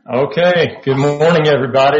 Okay, good morning, everybody.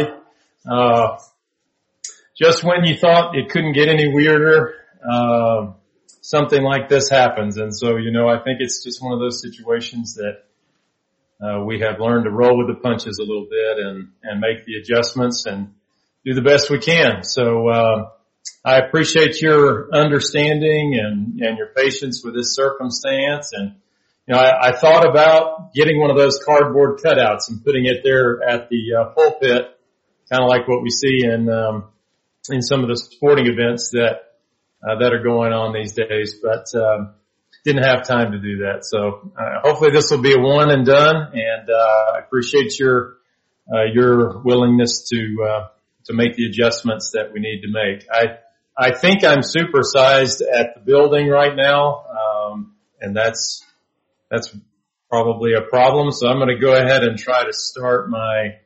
Just when you thought it couldn't get any weirder, something like this happens. And so, I think it's just one of those situations that we have learned to roll with the punches a little bit and make the adjustments and do the best we can. So I appreciate your understanding and your patience with this circumstance. And I thought about getting one of those cardboard cutouts and putting it there at the pulpit, kind of like what we see in some of the sporting events that are going on these days, but didn't have time to do that. So hopefully this will be a one and done, and I appreciate your willingness to make the adjustments that we need to make. I think I'm supersized at the building right now, and that's probably a problem. So I'm going to go ahead and try to start my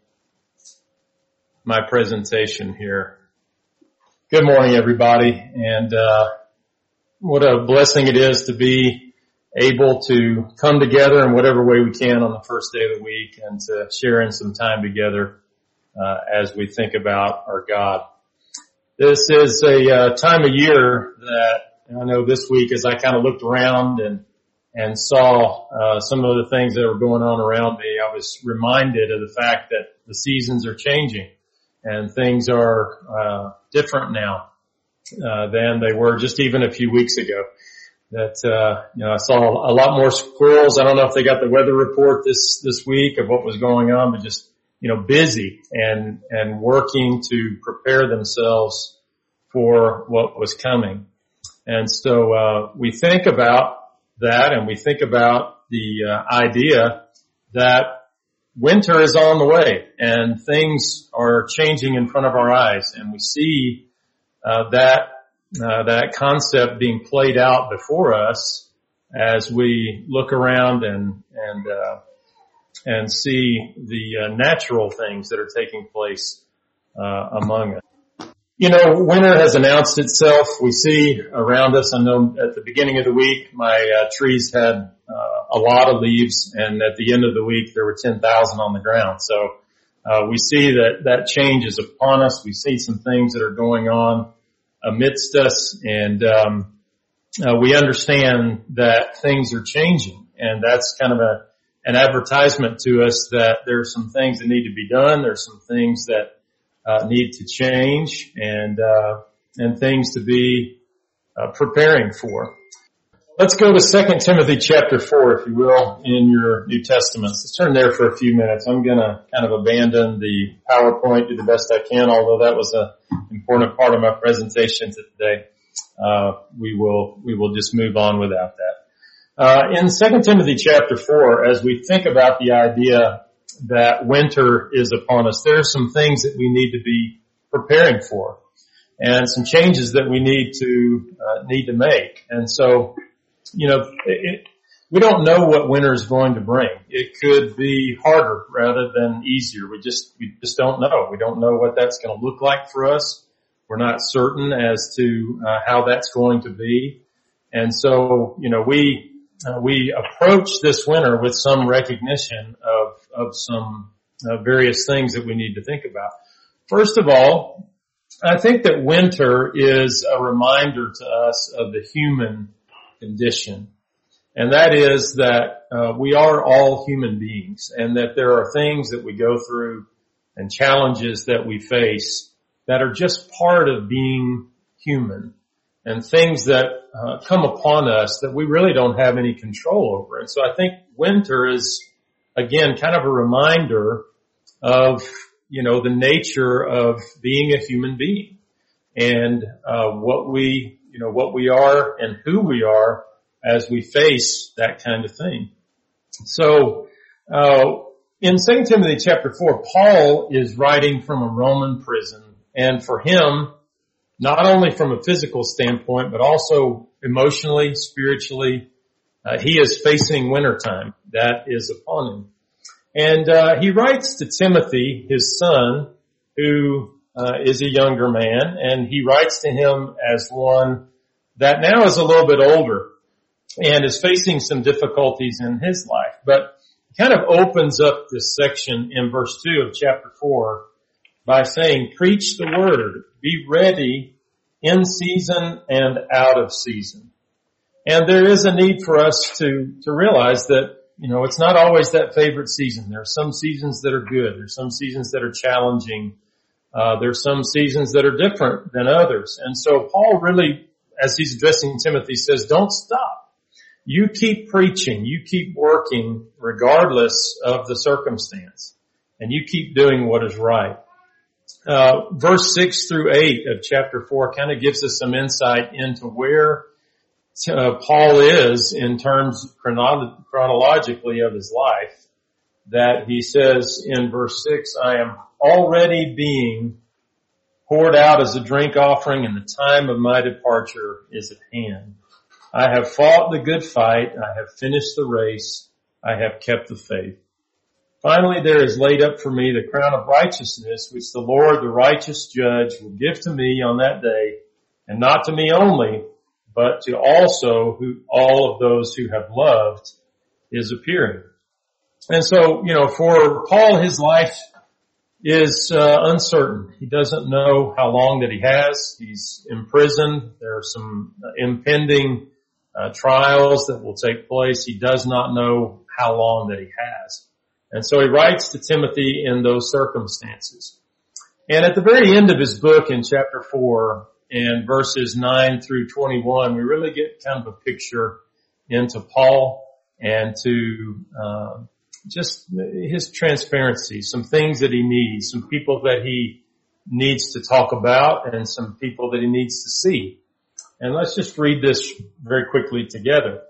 presentation here. Good morning, everybody. And, what a blessing it is to be able to come together in whatever way we can on the first day of the week and to share in some time together, as we think about our God. This is a time of year that I know this week as I kind of looked around and saw some of the things that were going on around me, I was reminded of the fact that the seasons are changing and things are different now than they were just even a few weeks ago. That I saw a lot more squirrels. I don't know if they got the weather report this week of what was going on, but just busy and working to prepare themselves for what was coming. And so we think about that, and we think about the idea that winter is on the way and things are changing in front of our eyes, and we see that concept being played out before us as we look around and see the natural things that are taking place among us. Winter has announced itself. We see around us, I know at the beginning of the week, my trees had a lot of leaves, and at the end of the week, there were 10,000 on the ground. So we see that change is upon us. We see some things that are going on amidst us, and we understand that things are changing, and that's kind of an advertisement to us that there are some things that need to be done. There's some things that need to change and things to be preparing for. Let's go to 2 Timothy chapter 4, if you will, in your New Testaments. Let's turn there for a few minutes. I'm going to kind of abandon the PowerPoint, do the best I can, although that was an important part of my presentation today. We will just move on without that. In 2 Timothy chapter 4, as we think about the idea that winter is upon us, there are some things that we need to be preparing for and some changes that we need to make. And so, we don't know what winter is going to bring. It could be harder rather than easier. We just don't know. We don't know what that's going to look like for us. We're not certain as to how that's going to be. And so, we approach this winter with some recognition of some various things that we need to think about. First of all, I think that winter is a reminder to us of the human condition. And that is that we are all human beings, and that there are things that we go through and challenges that we face that are just part of being human, and things that come upon us that we really don't have any control over. And so I think winter is, again, kind of a reminder of, the nature of being a human being and what we are and who we are as we face that kind of thing. So in 2 Timothy chapter 4, Paul is writing from a Roman prison, and for him, not only from a physical standpoint, but also emotionally, spiritually, he is facing wintertime that is upon him. And he writes to Timothy, his son, who is a younger man, and he writes to him as one that now is a little bit older and is facing some difficulties in his life. But kind of opens up this section in verse 2 of chapter 4 by saying, preach the word, be ready in season and out of season. And there is a need for us to realize that, it's not always that favorite season. There are some seasons that are good. There's some seasons that are challenging. There's some seasons that are different than others. And so Paul really, as he's addressing Timothy, says, don't stop. You keep preaching. You keep working regardless of the circumstance. And you keep doing what is right. Verse 6 through 8 of chapter 4 kind of gives us some insight into where Paul is in terms chronologically of his life. That he says in verse 6, I am already being poured out as a drink offering, and the time of my departure is at hand. I have fought the good fight. I have finished the race. I have kept the faith. Finally, there is laid up for me the crown of righteousness, which the Lord, the righteous judge, will give to me on that day, and not to me only, but to also all of those who have loved his appearing. And so, for Paul, his life is uncertain. He doesn't know how long that he has. He's imprisoned. There are some impending trials that will take place. He does not know how long that he has. And so he writes to Timothy in those circumstances. And at the very end of his book in chapter 4 and verses 9 through 21, we really get kind of a picture into Paul and to just his transparency, some things that he needs, some people that he needs to talk about, and some people that he needs to see. And let's just read this very quickly together.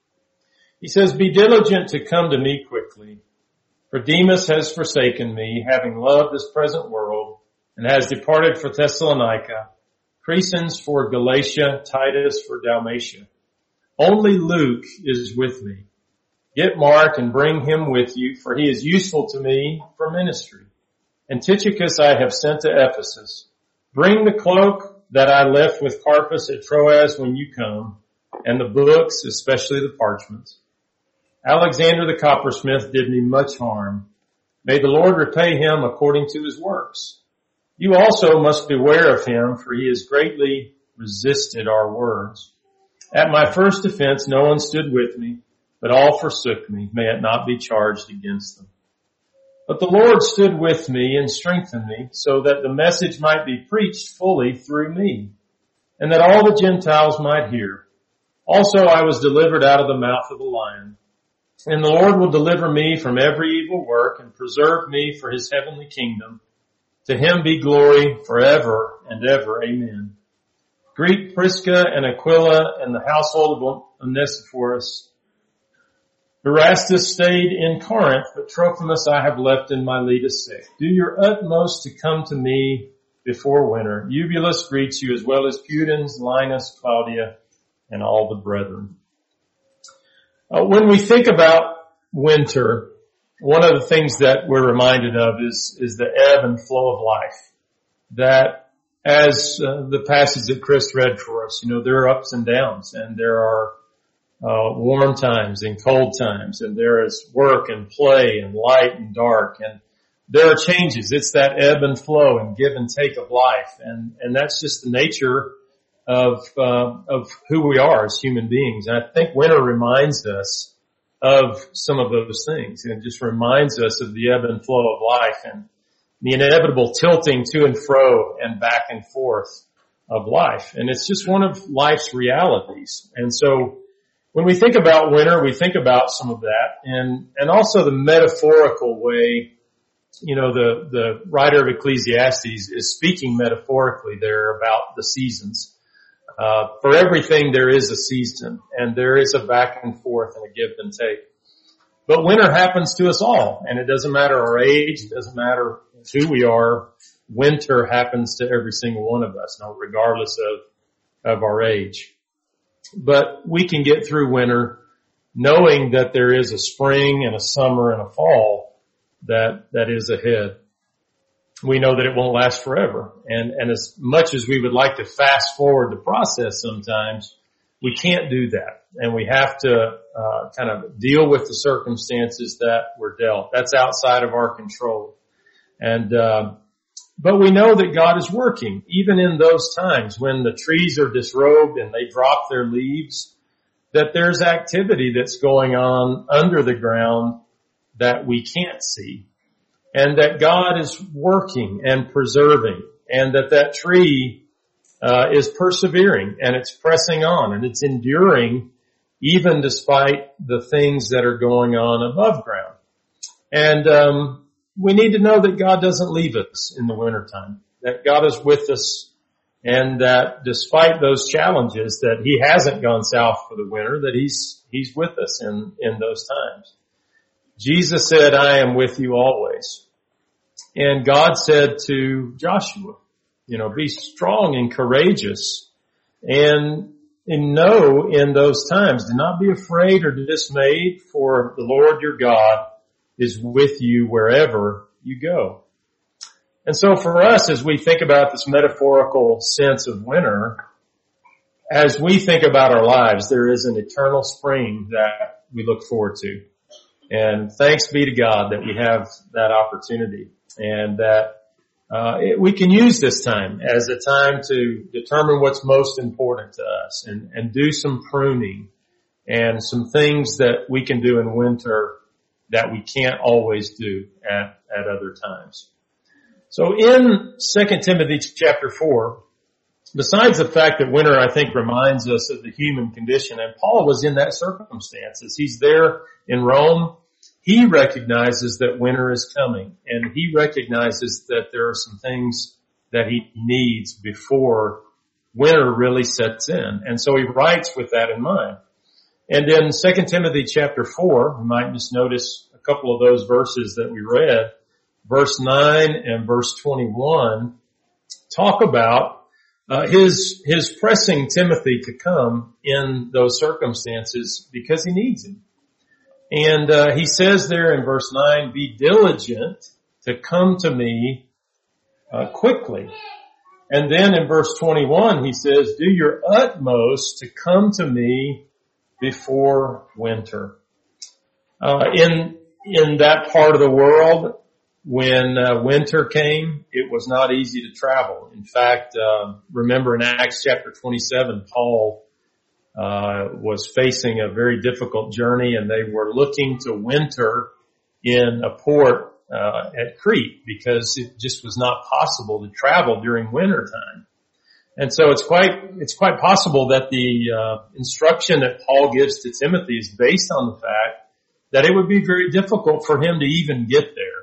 He says, be diligent to come to me quickly, for Demas has forsaken me, having loved this present world, and has departed for Thessalonica, Crescens for Galatia, Titus for Dalmatia. Only Luke is with me. Get Mark and bring him with you, for he is useful to me for ministry. And Tychicus I have sent to Ephesus. Bring the cloak that I left with Carpus at Troas when you come, and the books, especially the parchments. Alexander the coppersmith did me much harm. May the Lord repay him according to his works. You also must beware of him, for he has greatly resisted our words. At my first offense no one stood with me, but all forsook me. May it not be charged against them. But the Lord stood with me and strengthened me, so that the message might be preached fully through me, and that all the Gentiles might hear. Also I was delivered out of the mouth of the lion. And the Lord will deliver me from every evil work and preserve me for his heavenly kingdom. To him be glory forever and ever. Amen. Greet Prisca and Aquila and the household of Onesiphorus. Erastus stayed in Corinth, but Trophimus I have left in Miletus sick. Do your utmost to come to me before winter. Eubulus greets you, as well as Pudens, Linus, Claudia, and all the brethren. When we think about winter, one of the things that we're reminded of is the ebb and flow of life. That as the passage that Chris read for us, there are ups and downs, and there are warm times and cold times, and there is work and play and light and dark, and there are changes. It's that ebb and flow and give and take of life, and that's just the nature of who we are as human beings. And I think winter reminds us of some of those things. It just reminds us of the ebb and flow of life and the inevitable tilting to and fro and back and forth of life. And it's just one of life's realities. And so when we think about winter, we think about some of that, and also the metaphorical way, the writer of Ecclesiastes is speaking metaphorically there about the seasons. For everything there is a season, and there is a back and forth and a give and take. But winter happens to us all, and it doesn't matter our age, it doesn't matter who we are. Winter happens to every single one of us, regardless of our age. But we can get through winter knowing that there is a spring and a summer and a fall that is ahead. We know that it won't last forever. And as much as we would like to fast forward the process sometimes, we can't do that. And we have to, kind of deal with the circumstances that we're dealt. That's outside of our control. And, but we know that God is working, even in those times when the trees are disrobed and they drop their leaves, that there's activity that's going on under the ground that we can't see, and that God is working and preserving, and that tree is persevering, and it's pressing on, and it's enduring even despite the things that are going on above ground. And we need to know that God doesn't leave us in the wintertime, that God is with us, and that despite those challenges, that He hasn't gone south for the winter, that He's with us in those times. Jesus said, "I am with you always." And God said to Joshua, be strong and courageous, and know in those times, do not be afraid or dismayed, for the Lord your God is with you wherever you go. And so for us, as we think about this metaphorical sense of winter, as we think about our lives, there is an eternal spring that we look forward to. And thanks be to God that we have that opportunity, and that we can use this time as a time to determine what's most important to us, and do some pruning and some things that we can do in winter that we can't always do at other times. So in 2 Timothy chapter 4, besides the fact that winter, I think, reminds us of the human condition, and Paul was in that circumstance. As he's there in Rome, he recognizes that winter is coming, and he recognizes that there are some things that he needs before winter really sets in. And so he writes with that in mind. And in 2 Timothy chapter 4, we might just notice a couple of those verses that we read. Verse 9 and verse 21 talk about his pressing Timothy to come in those circumstances because he needs him. And he says there in verse 9, "Be diligent to come to me quickly." And then in verse 21 he says, "Do your utmost to come to me before winter." In that part of the world, when winter came, it was not easy to travel. In fact, remember in Acts chapter 27, Paul was facing a very difficult journey, and they were looking to winter in a port at Crete because it just was not possible to travel during winter time. And so it's quite possible that the instruction that Paul gives to Timothy is based on the fact that it would be very difficult for him to even get there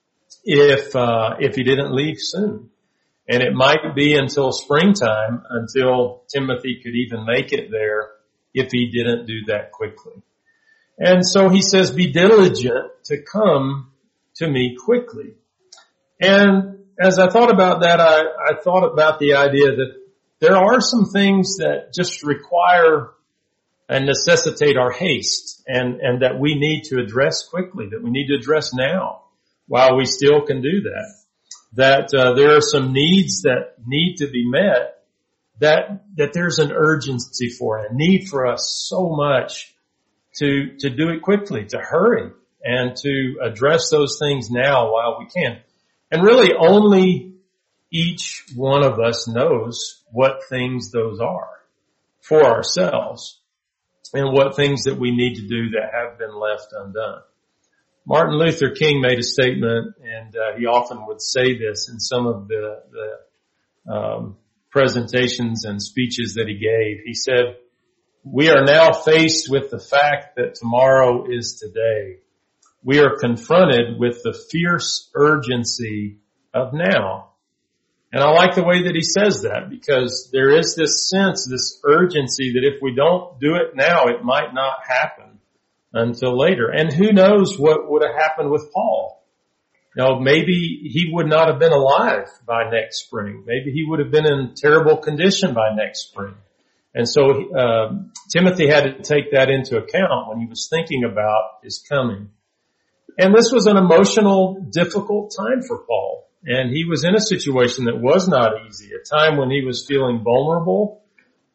if he didn't leave soon. And it might be until springtime until Timothy could even make it there if he didn't do that quickly. And so he says, "Be diligent to come to me quickly." And as I thought about that, I thought about the idea that there are some things that just require and necessitate our haste, and that we need to address quickly, that we need to address now while we still can do that. That there are some needs that need to be met, that there's an urgency for it, a need for us so much to do it quickly, to hurry, and to address those things now while we can. And really only each one of us knows what things those are for ourselves, and what things that we need to do that have been left undone. Martin Luther King made a statement, and he often would say this in some of the presentations and speeches that he gave. He said, "We are now faced with the fact that tomorrow is today. We are confronted with the fierce urgency of now." And I like the way that he says that, because there is this sense, this urgency that if we don't do it now, it might not happen until later. And who knows what would have happened with Paul? Maybe he would not have been alive by next spring. Maybe he would have been in terrible condition by next spring. And so Timothy had to take that into account when he was thinking about his coming. And this was an emotional, difficult time for Paul. And he was in a situation that was not easy, a time when he was feeling vulnerable,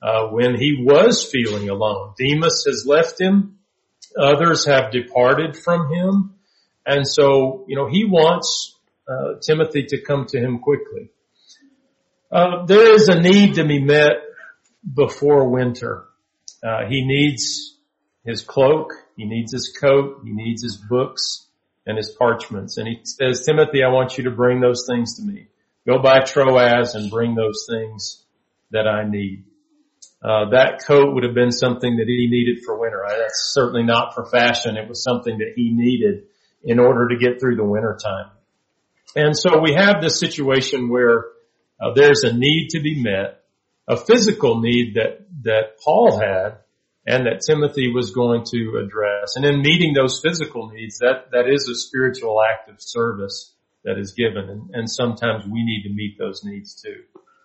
when he was feeling alone. Demas has left him. Others have departed from him. And so, he wants Timothy to come to him quickly. There is a need to be met before winter. He needs his cloak, he needs his coat, he needs his books and his parchments. And he says, Timothy, I want you to bring those things to me. Go by Troas and bring those things that I need. That coat would have been something that he needed for winter. That's certainly not for fashion. It was something that he needed in order to get through the winter time. And so we have this situation where there's a need to be met, a physical need that Paul had and that Timothy was going to address. And in meeting those physical needs, that is a spiritual act of service that is given. And sometimes we need to meet those needs too.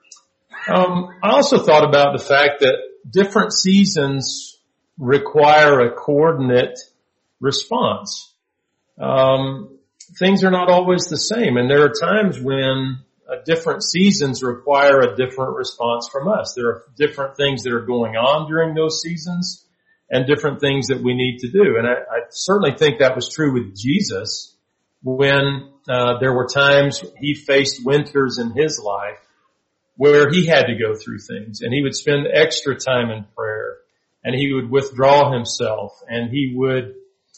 I also thought about the fact that different seasons require a coordinate response. Things are not always the same, and there are times when different seasons require a different response from us. There are different things that are going on during those seasons and different things that we need to do. And I certainly think that was true with Jesus when there were times he faced winters in his life where he had to go through things, and he would spend extra time in prayer, and he would withdraw himself, and he would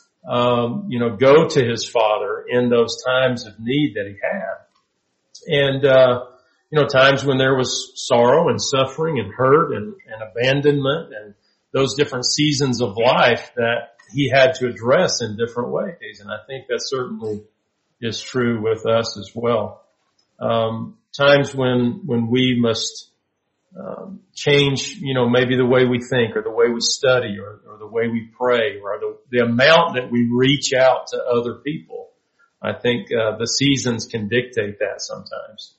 go to his Father in those times of need that he had. And, times when there was sorrow and suffering and hurt and abandonment and those different seasons of life that he had to address in different ways. And I think that certainly is true with us as well. Times when we must, change, maybe the way we think or the way we study or the way we pray or the amount that we reach out to other people. I think, the seasons can dictate that sometimes.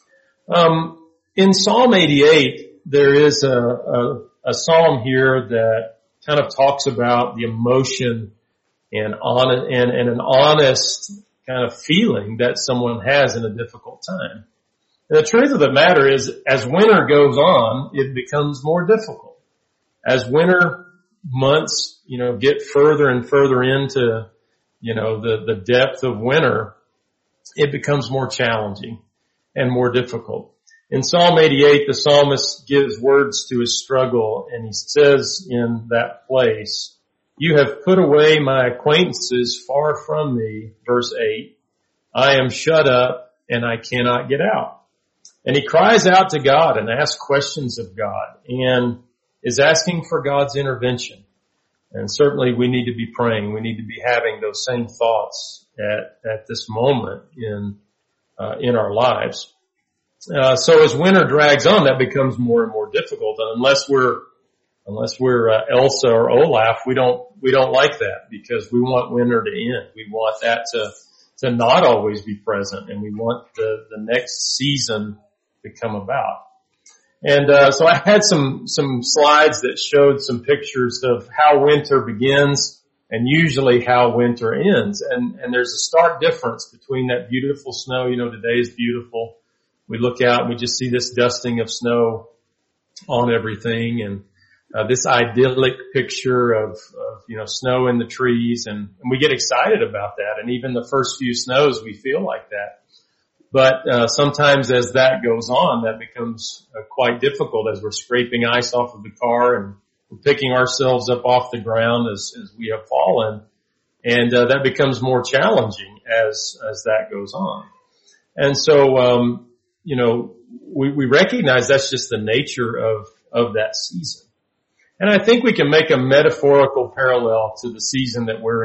In Psalm 88, there is a psalm here that kind of talks about the emotion and an honest kind of feeling that someone has in a difficult time. And the truth of the matter is, as winter goes on, it becomes more difficult. As winter months, get further and further into, the depth of winter, it becomes more challenging and more difficult. In Psalm 88, the psalmist gives words to his struggle, and he says in that place, "You have put away my acquaintances far from me," verse 8, "I am shut up and I cannot get out." And he cries out to God and asks questions of God and is asking for God's intervention. And certainly we need to be praying. We need to be having those same thoughts at this moment in our lives. So as winter drags on, that becomes more and more difficult. And unless we're Elsa or Olaf, we don't like that because we want winter to end. We want that to not always be present, and we want the next season to come about. And so I had some slides that showed some pictures of how winter begins and usually how winter ends. And there's a stark difference between that beautiful snow. Today is beautiful. We look out and we just see this dusting of snow on everything, and this idyllic picture of snow in the trees, and we get excited about that. And even the first few snows, we feel like that. But sometimes as that goes on, that becomes quite difficult as we're scraping ice off of the car and we're picking ourselves up off the ground as we have fallen. And that becomes more challenging as that goes on. And so, we recognize that's just the nature of that season. And I think we can make a metaphorical parallel to the season that we're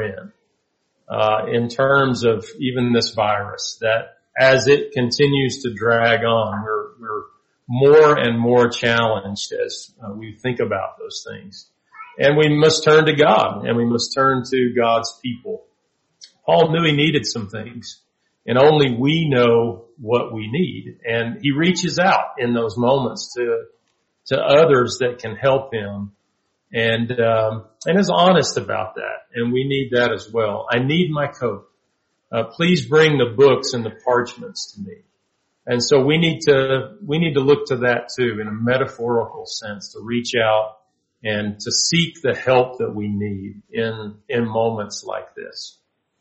in terms of even this virus, that as it continues to drag on, we're more and more challenged as we think about those things. And we must turn to God, and we must turn to God's people. Paul knew he needed some things, and only we know what we need. And he reaches out in those moments to others that can help him, and is honest about that. And we need that as well. I need my coat. Please bring the books and the parchments to me. And so we need to look to that too in a metaphorical sense, to reach out and to seek the help that we need in moments like this.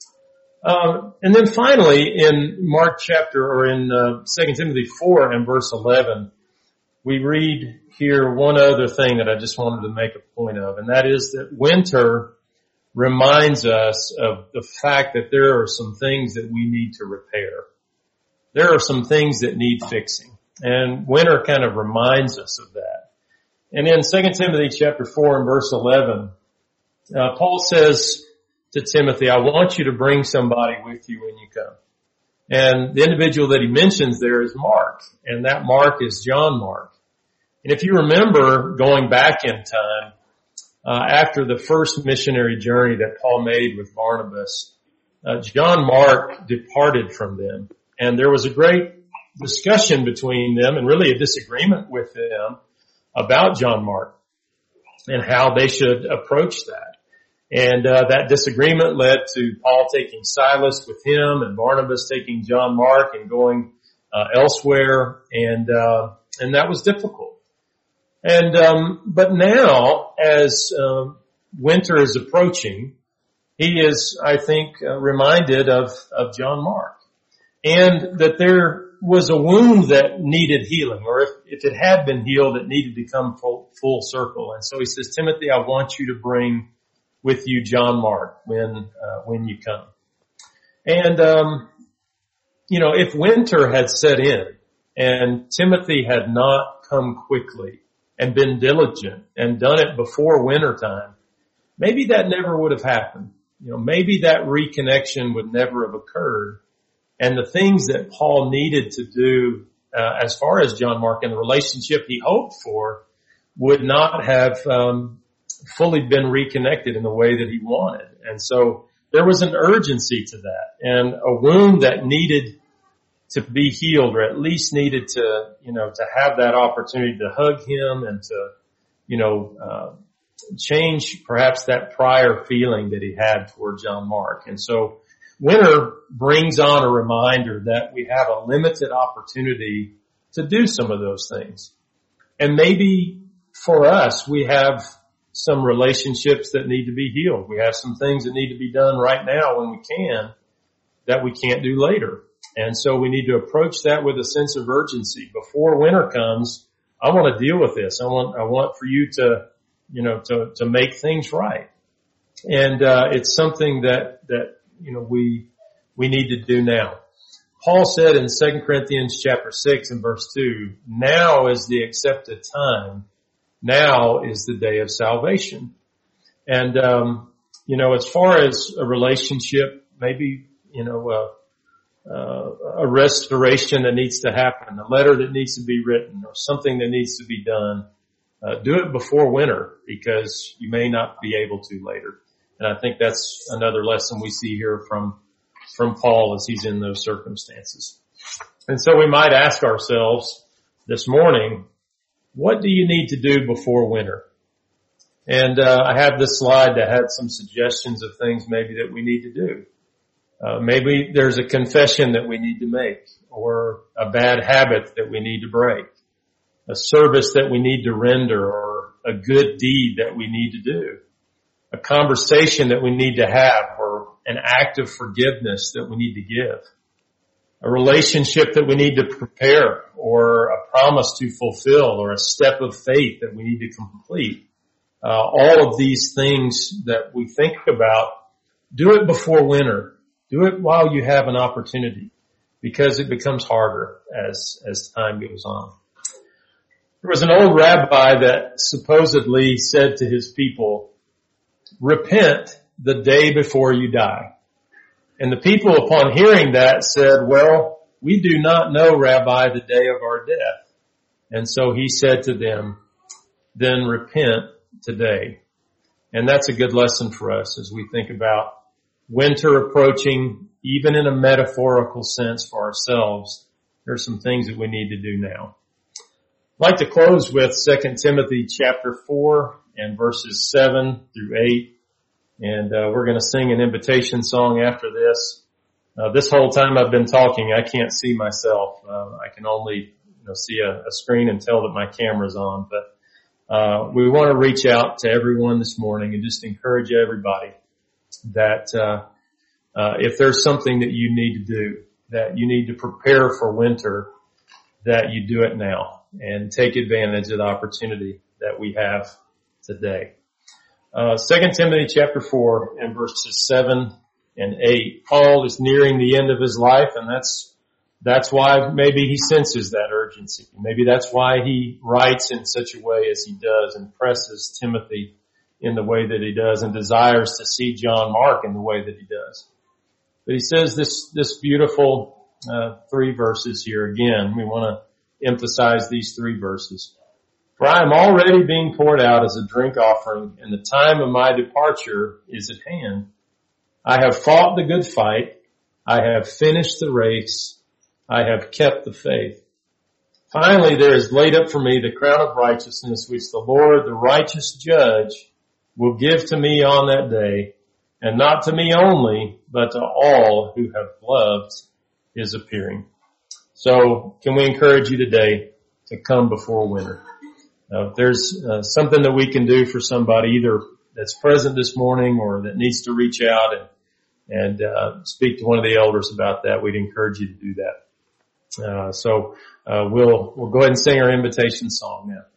And then finally in Mark chapter, or in 2 Timothy 4 and verse 11, we read here one other thing that I just wanted to make a point of, and that is that winter reminds us of the fact that there are some things that we need to repair. There are some things that need fixing, and winter kind of reminds us of that. And in 2 Timothy chapter 4 and verse 11, Paul says to Timothy, I want you to bring somebody with you when you come. And the individual that he mentions there is Mark, and that Mark is John Mark. And if you remember going back in time, after the first missionary journey that Paul made with Barnabas, John Mark departed from them. And there was a great discussion between them, and really a disagreement with them about John Mark and how they should approach that. And that disagreement led to Paul taking Silas with him and Barnabas taking John Mark and going elsewhere, and that was difficult. And but now, as winter is approaching, he is, I think, reminded of John Mark, and that there was a wound that needed healing, or if it had been healed, it needed to come full circle. And so he says, Timothy, I want you to bring with you John Mark when you come. And if winter had set in and Timothy had not come quickly and been diligent and done it before winter time, maybe that never would have happened. Maybe that reconnection would never have occurred. And the things that Paul needed to do, as far as John Mark and the relationship he hoped for, would not have, fully been reconnected in the way that he wanted. And so there was an urgency to that, and a wound that needed to be healed, or at least needed to, to have that opportunity to hug him and to, change perhaps that prior feeling that he had toward John Mark. And so winter brings on a reminder that we have a limited opportunity to do some of those things. And maybe for us, we have some relationships that need to be healed. We have some things that need to be done right now when we can, that we can't do later. And so we need to approach that with a sense of urgency. Before winter comes, I want to deal with this. I want for you to, to make things right. And, it's something that, we need to do now. Paul said in 2 Corinthians chapter 6 and verse 2, now is the accepted time. Now is the day of salvation. And, as far as a relationship, maybe, a restoration that needs to happen, a letter that needs to be written, or something that needs to be done, do it before winter, because you may not be able to later. And I think that's another lesson we see here from Paul as he's in those circumstances. And so we might ask ourselves this morning, what do you need to do before winter? And I have this slide that had some suggestions of things maybe that we need to do. Maybe there's a confession that we need to make, or a bad habit that we need to break, a service that we need to render, or a good deed that we need to do, a conversation that we need to have, or an act of forgiveness that we need to give, a relationship that we need to prepare, or a promise to fulfill, or a step of faith that we need to complete. All of these things that we think about, do it before winter. Do it while you have an opportunity, because it becomes harder as time goes on. There was an old rabbi that supposedly said to his people, repent the day before you die. And the people, upon hearing that, said, well, we do not know, Rabbi, the day of our death. And so he said to them, then repent today. And that's a good lesson for us as we think about winter approaching, even in a metaphorical sense for ourselves. There's some things that we need to do now. I'd like to close with 2 Timothy chapter 4 and verses 7 through 8. And we're going to sing an invitation song after this. This whole time I've been talking, I can't see myself. I can only see a screen and tell that my camera's on. But we want to reach out to everyone this morning and just encourage everybody that if there's something that you need to do, that you need to prepare for winter, that you do it now and take advantage of the opportunity that we have today. 2 Timothy chapter 4 and verses 7 and 8. Paul is nearing the end of his life, and that's why maybe he senses that urgency. Maybe that's why he writes in such a way as he does and presses Timothy in the way that he does and desires to see John Mark in the way that he does. But he says this beautiful 3 verses here again. We want to emphasize these 3 verses. For I am already being poured out as a drink offering, and the time of my departure is at hand. I have fought the good fight. I have finished the race. I have kept the faith. Finally, there is laid up for me the crown of righteousness, which the Lord, the righteous judge, will give to me on that day, and not to me only, but to all who have loved his appearing. So, can we encourage you today to come before winter? If there's something that we can do for somebody, either that's present this morning or that needs to reach out and speak to one of the elders about that, we'd encourage you to do that. So we'll go ahead and sing our invitation song now.